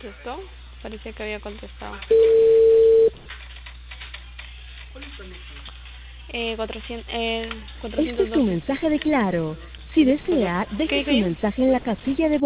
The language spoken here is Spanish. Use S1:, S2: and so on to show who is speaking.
S1: contestó. Parecía que había contestado. 400,
S2: Este es
S1: 412.
S2: un mensaje de Claro. Si desea,
S1: ¿Qué
S2: deje
S1: dijo
S2: su
S1: yo?
S2: mensaje en la casilla de